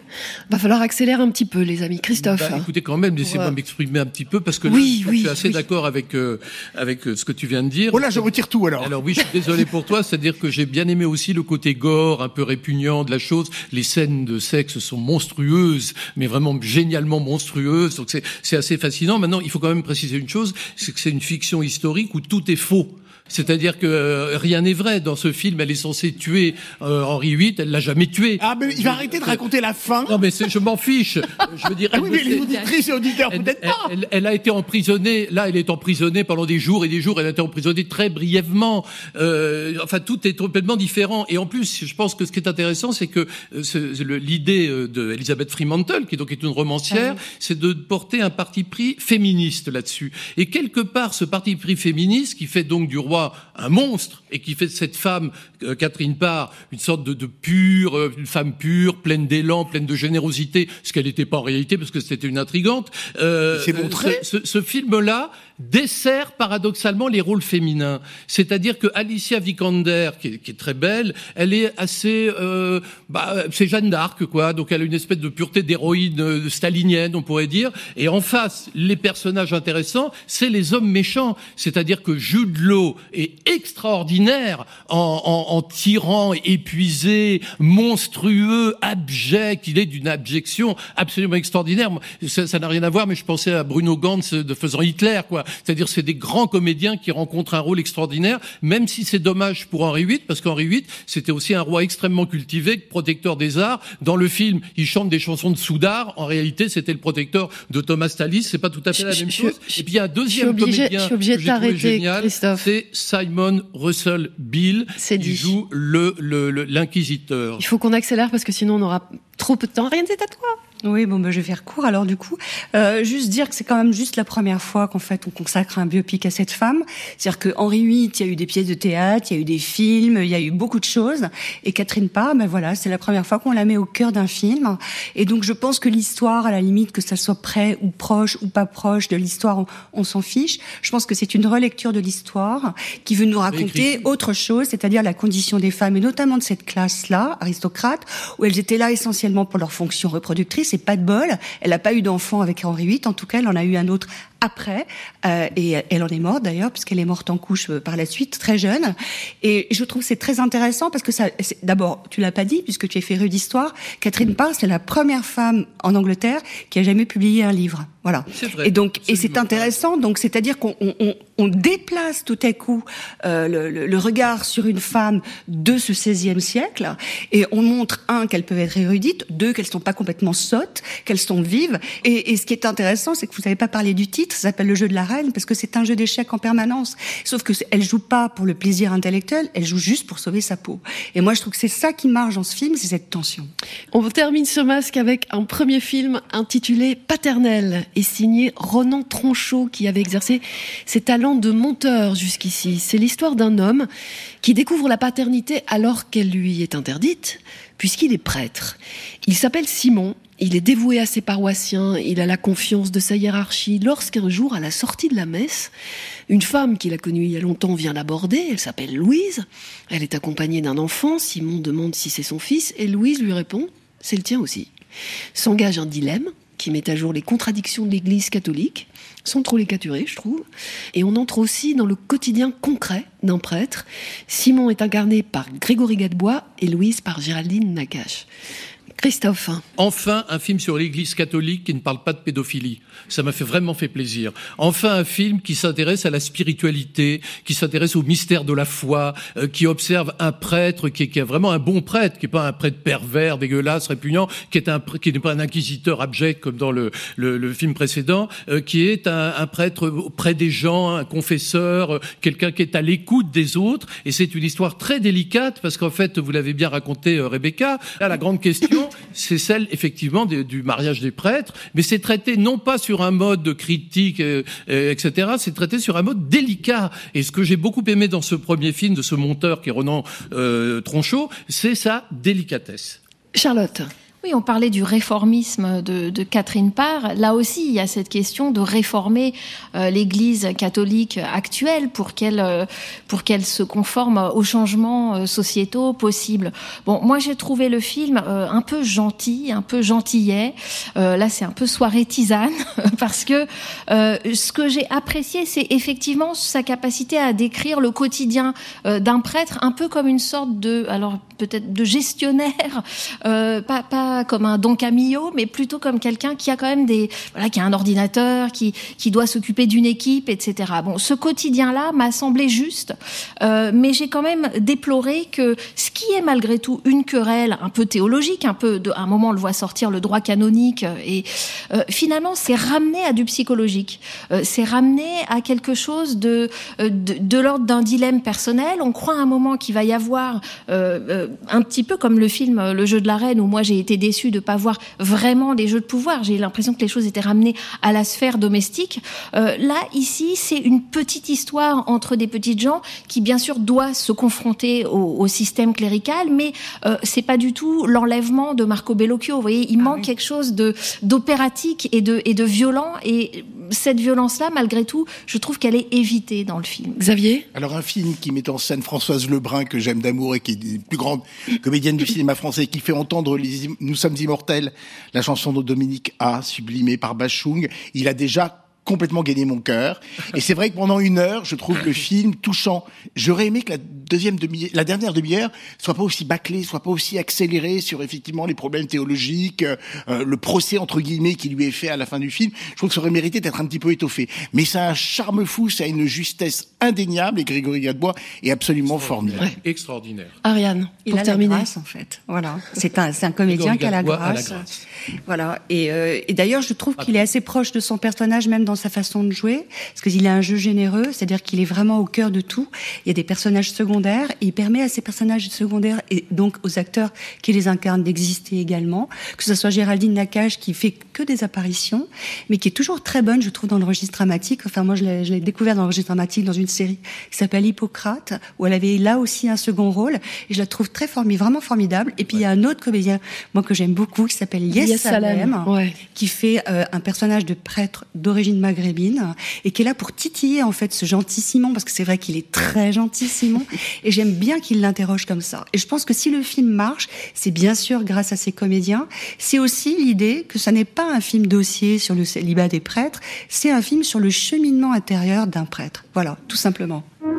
Va falloir accélérer un petit peu, les amis. Christophe. Bah, écoutez, quand même, laissez-moi Ouais. m'exprimer un petit peu parce que là, Oui, je oui, suis assez oui. d'accord avec euh, avec euh, ce que tu viens de dire. Oh là, je retire tout alors. Alors oui, je suis désolé pour toi, c'est-à-dire que j'ai bien aimé aussi le côté gore, un peu répugnant de la chose. Les scènes de sexe sont monstrueuses, mais vraiment génialement monstrueuses. Donc c'est c'est assez fascinant. Maintenant, il faut quand même préciser une chose, c'est que c'est une fiction historique où tout est faux. C'est-à-dire que euh, rien n'est vrai dans ce film. Elle est censée tuer euh, Henri huit, elle l'a jamais tué. Ah, mais il va arrêter de raconter la fin. Non, mais c'est, je m'en fiche. Je veux dire. Ah oui, mais elle- les auditrices et auditeurs, elle, peut-être elle- pas. elle- elle a été emprisonnée. Là, elle est emprisonnée pendant des jours et des jours. Elle a été emprisonnée très brièvement. Euh, enfin, tout est complètement différent. Et en plus, je pense que ce qui est intéressant, c'est que euh, ce- le- l'idée euh, de Elizabeth Fremantle, qui donc est une romancière, Ah oui. c'est de porter un parti pris féministe là-dessus. Et quelque part, ce parti pris féministe, qui fait donc du roi un monstre et qui fait de cette femme, euh, Catherine Parr, une sorte de, de pure, euh, une femme pure, pleine d'élan, pleine de générosité, ce qu'elle n'était pas en réalité parce que c'était une intrigante. Euh, C'est montré. Ce, ce, ce film-là dessert paradoxalement les rôles féminins. C'est-à-dire que Alicia Vikander, qui est, qui est très belle, elle est assez, euh, bah, c'est Jeanne d'Arc, quoi. Donc elle a une espèce de pureté d'héroïne euh, stalinienne, on pourrait dire. Et en face, les personnages intéressants, c'est les hommes méchants. C'est-à-dire que Jude Law est extraordinaire en, en, en tyran, épuisé, monstrueux, abject. Il est d'une abjection absolument extraordinaire. Ça, ça n'a rien à voir, mais je pensais à Bruno Gantz de faisant Hitler, quoi. fois. C'est-à-dire, c'est des grands comédiens qui rencontrent un rôle extraordinaire, même si c'est dommage pour Henri huit, parce qu'Henri huit, c'était aussi un roi extrêmement cultivé, protecteur des arts. Dans le film, il chante des chansons de Soudard. En réalité, c'était le protecteur de Thomas Tallis. C'est pas tout à fait la même je, chose. Je, Et puis, il y a un deuxième obligé, comédien que j'ai trouvé génial, c'est Simon Russell Beale, c'est qui dit. joue le, le, le, l'inquisiteur. Il faut qu'on accélère parce que sinon on aura trop peu de temps. Rien, c'est à toi. Oui, bon, ben, je vais faire court. Alors, du coup, euh, juste dire que c'est quand même juste la première fois qu'en fait, on consacre un biopic à cette femme. C'est-à-dire que Henri huit, il y a eu des pièces de théâtre, il y a eu des films, il y a eu beaucoup de choses. Et Catherine Parr, ben voilà, c'est la première fois qu'on la met au cœur d'un film. Et donc, je pense que l'histoire, à la limite, que ça soit près ou proche ou pas proche de l'histoire, on, on s'en fiche. Je pense que c'est une relecture de l'histoire qui veut nous raconter autre chose, c'est-à-dire la condition des femmes, et notamment de cette classe-là, aristocrate, où elles étaient là essentiellement pour leur fonction reproductrice. Et pas de bol, elle n'a pas eu d'enfant avec Henri huit, en tout cas elle en a eu un autre après, euh, et elle en est morte d'ailleurs, puisqu'elle est morte en couche euh, par la suite, très jeune. Et je trouve que c'est très intéressant, parce que ça, c'est, d'abord, tu l'as pas dit, puisque tu es féru d'histoire, Catherine Parr, c'est la première femme en Angleterre qui a jamais publié un livre. Voilà. C'est vrai, et donc, et c'est absolument. intéressant, donc c'est-à-dire qu'on on, on, on déplace tout à coup euh, le, le, le regard sur une femme de ce seizième siècle, et on montre, un, qu'elles peuvent être érudites, deux, qu'elles sont pas complètement sottes, qu'elles sont vives. Et, et ce qui est intéressant, c'est que vous n'avez pas parlé du titre, ça s'appelle Le jeu de la reine, parce que c'est un jeu d'échecs en permanence. Sauf que elle joue pas pour le plaisir intellectuel, elle joue juste pour sauver sa peau. Et moi, je trouve que c'est ça qui marche dans ce film, c'est cette tension. On termine ce masque avec un premier film intitulé Paternelle, et signé Ronan Tronchot, qui avait exercé ses talents de monteur jusqu'ici. C'est l'histoire d'un homme qui découvre la paternité alors qu'elle lui est interdite, puisqu'il est prêtre. Il s'appelle Simon. Il est dévoué à ses paroissiens, il a la confiance de sa hiérarchie. Lorsqu'un jour, à la sortie de la messe, une femme qu'il a connue il y a longtemps vient l'aborder, elle s'appelle Louise, elle est accompagnée d'un enfant, Simon demande si c'est son fils, et Louise lui répond « c'est le tien aussi ». S'engage un dilemme qui met à jour les contradictions de l'Église catholique, sans trop les caturer, je trouve, et on entre aussi dans le quotidien concret d'un prêtre. Simon est incarné par Grégory Gadebois et Louise par Géraldine Nakache. Christophe. Enfin, un film sur l'Église catholique qui ne parle pas de pédophilie. Ça m'a fait vraiment fait plaisir. Enfin, un film qui s'intéresse à la spiritualité, qui s'intéresse au mystère de la foi, euh, qui observe un prêtre qui est, qui est vraiment un bon prêtre, qui est pas un prêtre pervers, dégueulasse, répugnant, qui est un, qui n'est pas un inquisiteur abject comme dans le, le, le film précédent, euh, qui est un, un prêtre auprès des gens, un confesseur, euh, quelqu'un qui est à l'écoute des autres. Et c'est une histoire très délicate parce qu'en fait, vous l'avez bien raconté, euh, Rebecca. Là, la grande question, c'est celle effectivement de, du mariage des prêtres, mais c'est traité non pas sur un mode de critique, euh, euh, et cetera. C'est traité sur un mode délicat. Et ce que j'ai beaucoup aimé dans ce premier film de ce monteur qui est Ronan euh, Tronchot, c'est sa délicatesse. Charlotte. Oui, on parlait du réformisme de, de Catherine Parr. Là aussi, il y a cette question de réformer euh, l'Église catholique actuelle pour qu'elle euh, pour qu'elle se conforme aux changements euh, sociétaux possibles. Bon, moi, j'ai trouvé le film euh, un peu gentil, un peu gentillet. Euh, là, c'est un peu soirée tisane parce que euh, ce que j'ai apprécié, c'est effectivement sa capacité à décrire le quotidien euh, d'un prêtre, un peu comme une sorte de, alors peut-être de gestionnaire, euh, pas pas comme un Don Camillo, mais plutôt comme quelqu'un qui a quand même des, voilà, qui a un ordinateur, qui qui doit s'occuper d'une équipe, et cetera. Bon, ce quotidien-là m'a semblé juste, euh, mais j'ai quand même déploré que ce qui est malgré tout une querelle un peu théologique, un peu, de, à un moment on le voit sortir le droit canonique, et euh, finalement c'est ramené à du psychologique, euh, c'est ramené à quelque chose de de, de l'ordre d'un dilemme personnel. On croit à un moment qu'il va y avoir euh, euh, un petit peu comme le film Le jeu de la reine, où moi j'ai été déçue de pas voir vraiment des jeux de pouvoir. J'ai l'impression que les choses étaient ramenées à la sphère domestique. Euh, là, ici, c'est une petite histoire entre des petites gens qui, bien sûr, doivent se confronter au, au système clérical, mais euh, c'est pas du tout l'enlèvement de Marco Bellocchio. Vous voyez, il ah manque oui. quelque chose de d'opératique et de et de violent. Et cette violence-là, malgré tout, je trouve qu'elle est évitée dans le film. Xavier ? Alors, un film qui met en scène Françoise Lebrun, que j'aime d'amour et qui est une des plus grandes comédiennes du cinéma français, qui fait entendre les Nous sommes immortels, la chanson de Dominique A, sublimée par Bachung. Il a déjà complètement gagné mon cœur. Et c'est vrai que pendant une heure, je trouve le film touchant. J'aurais aimé que la deuxième demi, la dernière demi-heure soit pas aussi bâclée, soit pas aussi accélérée sur effectivement les problèmes théologiques, euh, le procès entre guillemets qui lui est fait à la fin du film. Je trouve que ça aurait mérité d'être un petit peu étoffé. Mais ça a un charme fou, ça a une justesse indéniable et Grégory Gadebois est absolument formidable. Ouais. Extraordinaire. Ariane, pour il a terminer. La grâce, en fait. Voilà. C'est un, c'est un comédien qui a la grâce. a la grâce. Voilà. Et, euh, et d'ailleurs, je trouve qu'il est assez proche de son personnage, même dans sa façon de jouer, parce qu'il a un jeu généreux, c'est-à-dire qu'il est vraiment au cœur de tout. Il y a des personnages secondaires, et il permet à ces personnages secondaires, et donc aux acteurs qui les incarnent, d'exister également. Que ce soit Géraldine Nakache, qui fait que des apparitions, mais qui est toujours très bonne, je trouve, dans le registre dramatique. Enfin, moi, je l'ai, je l'ai découvert dans le registre dramatique, dans une série qui s'appelle Hippocrate, où elle avait là aussi un second rôle, et je la trouve très formidable, vraiment formidable. Et puis, ouais. il y a un autre comédien, moi, que j'aime beaucoup, qui s'appelle Yes, yes Salem, ouais. qui fait euh, un personnage de prêtre d'origine maghrébine, et qui est là pour titiller, en fait, ce gentil Simon, parce que c'est vrai qu'il est très gentil, Simon, et j'aime bien qu'il l'interroge comme ça. Et je pense que si le film marche, c'est bien sûr grâce à ces comédiens, c'est aussi l'idée que ça n'est pas un film dossier sur le célibat des prêtres, c'est un film sur le cheminement intérieur d'un prêtre. Voilà, tout simplement.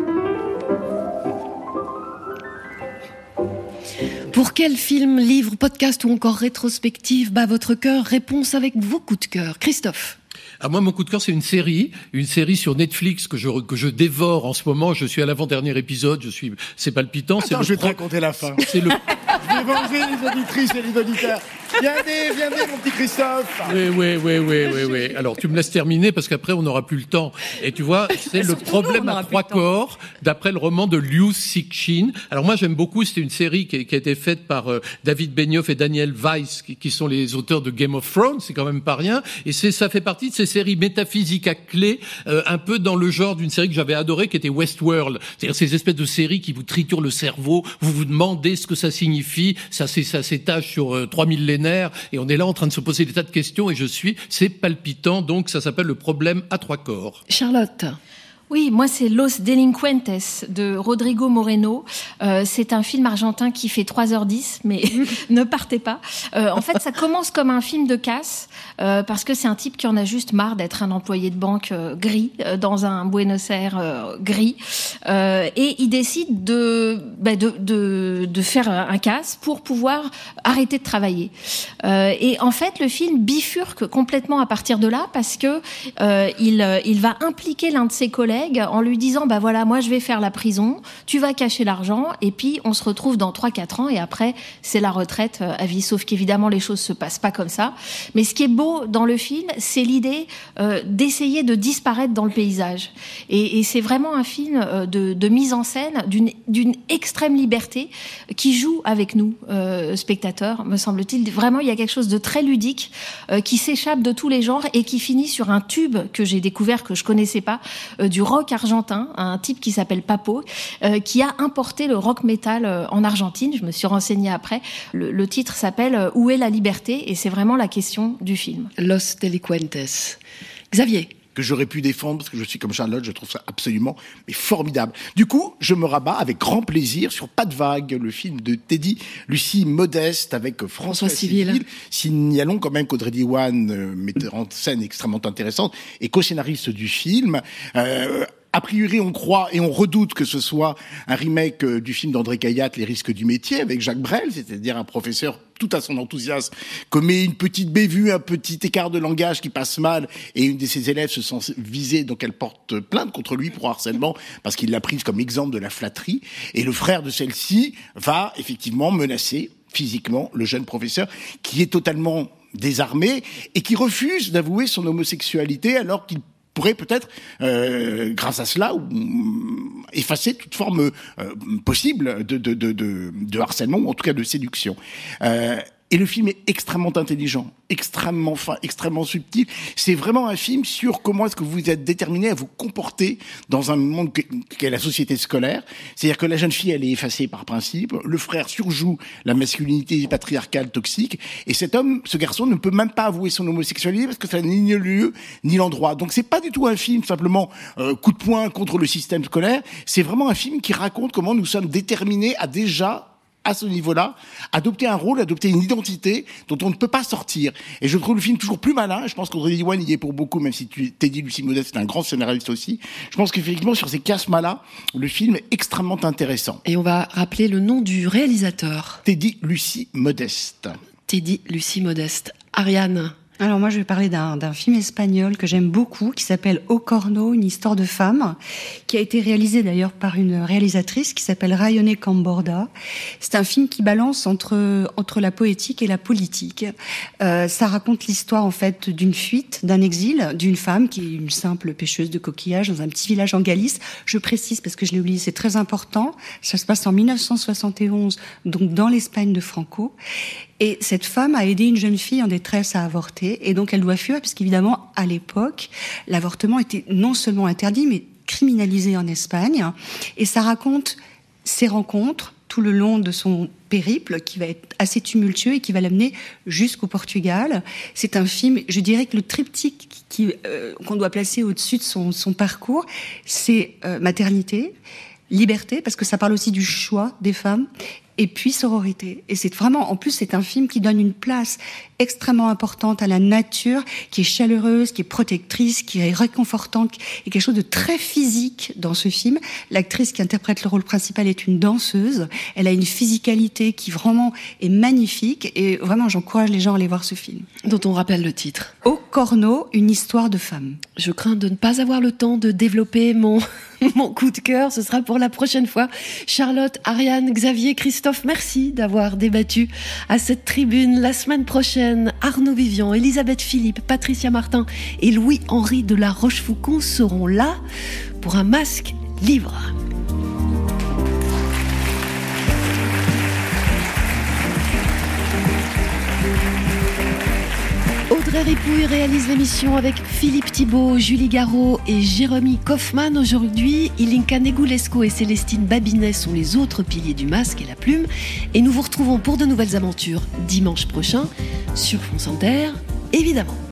Pour quel film, livre, podcast ou encore rétrospective bat votre cœur? Réponse avec vos coups de cœur. Christophe. Ah, moi, mon coup de cœur, c'est une série, une série sur Netflix que je que je dévore en ce moment. Je suis à l'avant-dernier épisode. Je suis, c'est palpitant. Attends, c'est je le vais te pro... raconter la fin. C'est le. Je vais venger les auditrices et les auditeurs. Viens-y, viens-y, mon petit Christophe. Oui, oui, oui, oui, oui, oui. Alors, tu me laisses terminer parce qu'après, on n'aura plus le temps. Et tu vois, c'est le problème à trois corps, d'après le roman de Liu Cixin. Alors, moi, j'aime beaucoup. C'était une série qui, qui a été faite par euh, David Benioff et Daniel Weiss, qui, qui sont les auteurs de Game of Thrones. C'est quand même pas rien. Et c'est, ça fait partie de ces séries métaphysiques à clé, euh, un peu dans le genre d'une série que j'avais adorée, qui était Westworld. C'est-à-dire ces espèces de séries qui vous triturent le cerveau. Vous vous demandez ce que ça signifie. Ça, c'est, ça s'étage sur euh, trois millénaires. Et on est là en train de se poser des tas de questions. Et je suis, c'est palpitant. Donc, ça s'appelle le problème à trois corps. Charlotte. Oui, moi c'est Los Delinquentes de Rodrigo Moreno. Euh, c'est un film argentin qui fait trois heures dix, mais ne partez pas. Euh, en fait, ça commence comme un film de casse, euh, parce que c'est un type qui en a juste marre d'être un employé de banque euh, gris, euh, dans un Buenos Aires euh, gris. Euh, et il décide de, bah, de, de, de faire un casse pour pouvoir arrêter de travailler. Euh, et en fait, le film bifurque complètement à partir de là, parce que euh, il, il va impliquer l'un de ses collègues en lui disant bah voilà, moi je vais faire la prison, tu vas cacher l'argent et puis on se retrouve dans trois quatre ans et après c'est la retraite à vie. Sauf qu'évidemment les choses se passent pas comme ça. Mais ce qui est beau dans le film, c'est l'idée euh, d'essayer de disparaître dans le paysage. Et, et c'est vraiment un film de, de mise en scène d'une, d'une extrême liberté qui joue avec nous, euh, spectateurs, me semble-t-il. Vraiment, il y a quelque chose de très ludique euh, qui s'échappe de tous les genres et qui finit sur un tube que j'ai découvert, que je connaissais pas, euh, du rock argentin, un type qui s'appelle Papo, euh, qui a importé le rock metal euh, en Argentine. Je me suis renseignée après. Le, le titre s'appelle euh, Où est la liberté ? Et c'est vraiment la question du film. Los Delinquentes. Xavier. Que j'aurais pu défendre, parce que je suis comme Charlotte, je trouve ça absolument mais formidable. Du coup, je me rabats avec grand plaisir sur Pas de vague, le film de Teddy Lucie Modeste avec François, François Civil. Civil. Signalons quand même qu'Audrey Diwan, euh, metteur en scène extrêmement intéressante, et co-scénariste du film. Euh, A priori, on croit et on redoute que ce soit un remake du film d'André Cayatte, Les risques du métier, avec Jacques Brel, c'est-à-dire un professeur tout à son enthousiasme, commet une petite bévue, un petit écart de langage qui passe mal, et une de ses élèves se sent visée, donc elle porte plainte contre lui pour harcèlement, parce qu'il l'a prise comme exemple de la flatterie, et le frère de celle-ci va effectivement menacer physiquement le jeune professeur, qui est totalement désarmé, et qui refuse d'avouer son homosexualité, alors qu'il pourrait peut-être, euh, grâce à cela, effacer toute forme euh, possible de, de, de, de, de harcèlement, ou en tout cas de séduction. Euh, et le film est extrêmement intelligent, extrêmement fin, extrêmement subtil. C'est vraiment un film sur comment est-ce que vous êtes déterminé à vous comporter dans un monde qu'est la société scolaire. C'est-à-dire que la jeune fille, elle est effacée par principe. Le frère surjoue la masculinité patriarcale toxique. Et cet homme, ce garçon, ne peut même pas avouer son homosexualité parce que ça n'a ni le lieu ni l'endroit. Donc c'est pas du tout un film simplement euh, coup de poing contre le système scolaire. C'est vraiment un film qui raconte comment nous sommes déterminés à déjà à ce niveau-là, adopter un rôle, adopter une identité dont on ne peut pas sortir. Et je trouve le film toujours plus malin. Je pense qu'Audrey Diwan y est pour beaucoup, même si tu, Teddy Lucie Modeste est un grand scénariste aussi. Je pense qu'effectivement, sur ces chiasmes-là, le film est extrêmement intéressant. Et on va rappeler le nom du réalisateur. Teddy Lucie Modeste. Teddy Lucie Modeste. Ariane. Alors moi, je vais parler d'un, d'un film espagnol que j'aime beaucoup, qui s'appelle Ocorno, une histoire de femme, qui a été réalisé d'ailleurs par une réalisatrice qui s'appelle Rayone Camborda. C'est un film qui balance entre entre la poétique et la politique. Euh, ça raconte l'histoire en fait d'une fuite, d'un exil, d'une femme qui est une simple pêcheuse de coquillages dans un petit village en Galice. Je précise parce que je l'ai oublié, c'est très important. Ça se passe en dix-neuf cent soixante et onze, donc dans l'Espagne de Franco. Et cette femme a aidé une jeune fille en détresse à avorter, et donc elle doit fuir, puisqu'évidemment, à l'époque, l'avortement était non seulement interdit, mais criminalisé en Espagne. Et ça raconte ses rencontres tout le long de son périple, qui va être assez tumultueux et qui va l'amener jusqu'au Portugal. C'est un film, je dirais que le triptyque qui, euh, qu'on doit placer au-dessus de son, son parcours, c'est euh, maternité, liberté, parce que ça parle aussi du choix des femmes, et puis sororité. Et c'est vraiment, en plus, c'est un film qui donne une place extrêmement importante à la nature, qui est chaleureuse, qui est protectrice, qui est réconfortante, et quelque chose de très physique dans ce film. L'actrice qui interprète le rôle principal est une danseuse. Elle a une physicalité qui vraiment est magnifique, et vraiment, j'encourage les gens à aller voir ce film. Dont on rappelle le titre. Ocorno, une histoire de femme. Je crains de ne pas avoir le temps de développer mon, mon coup de cœur. Ce sera pour la prochaine fois. Charlotte, Ariane, Xavier, Christophe, merci d'avoir débattu à cette tribune. La semaine prochaine, Arnaud Vivian, Elisabeth Philippe, Patricia Martin et Louis-Henri de la Rochefoucauld seront là pour un masque livre. Audrey Ripouille réalise l'émission avec Philippe Thibault, Julie Garraud et Jérémy Kaufmann. Aujourd'hui, Ilinka Negulesco et Célestine Babinet sont les autres piliers du masque et la plume. Et nous vous retrouvons pour de nouvelles aventures dimanche prochain sur France Inter, évidemment.